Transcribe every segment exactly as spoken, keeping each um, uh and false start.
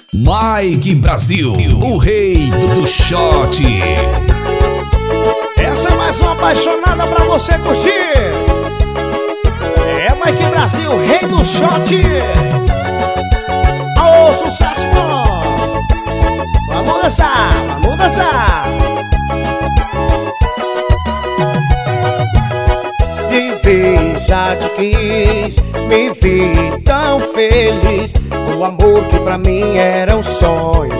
Mike Brasil, o rei do shot. Essa é mais uma apaixonada pra você curtir. É Mike Brasil, rei do shot. Aô, sucesso bom. Vamos dançar, vamos dançar. Viver já te quis, me vi tão feliz. O amor que pra mim era um sonho,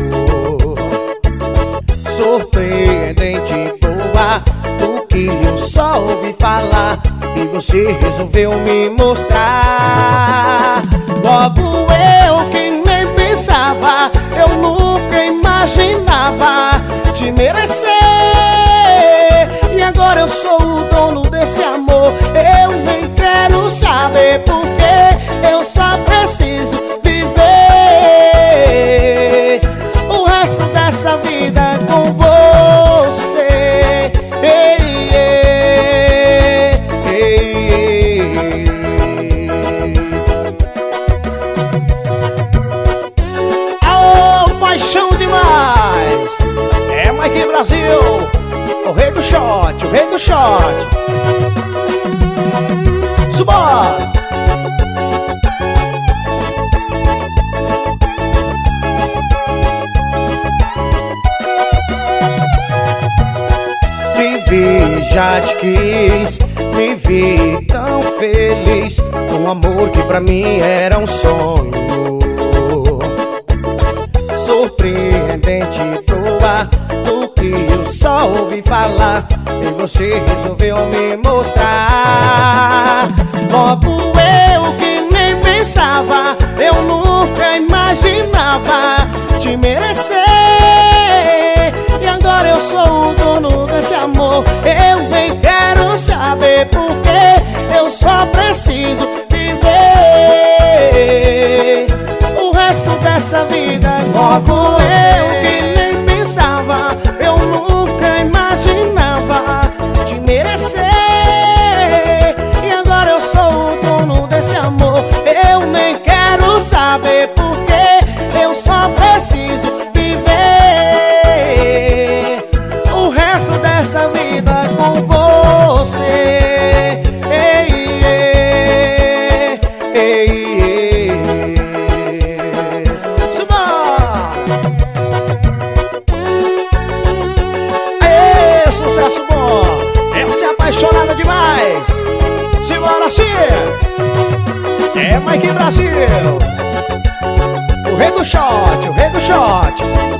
surpreendente, boa, do que eu só ouvi falar. E você resolveu me mostrar. Logo eu que nem pensava, eu nunca imaginava te merecer. E agora eu sou o dono desse amor. Eu nem quero saber porque eu só preciso viver o resto dessa vida com você. Ei, ei, ei, ei. Aô, paixão demais. É Mike Brasil, o rei do shot, o rei do shot. Suba! Me vi, já te quis, me vi tão feliz. Um amor que pra mim era um sonho, surpreendente, boa, do que eu só ouvi falar. E você resolveu me mostrar. Logo eu que nem pensava, eu nunca imaginava te merecer. E agora eu sou o dono desse amor. Eu nem quero saber porque eu só preciso viver o resto dessa vida. Logo eu que nem pensava, eu nunca imaginava te merecer. E agora eu sou o dono desse amor. Eu nem quero saber porque eu só preciso viver o resto dessa vida com você. Ei, ei, ei, ei. Suba! Aê, sucesso bom. Essa é apaixonada demais. Simbora, sim. É Mike Brasil, o rei do shot, o rei do shot.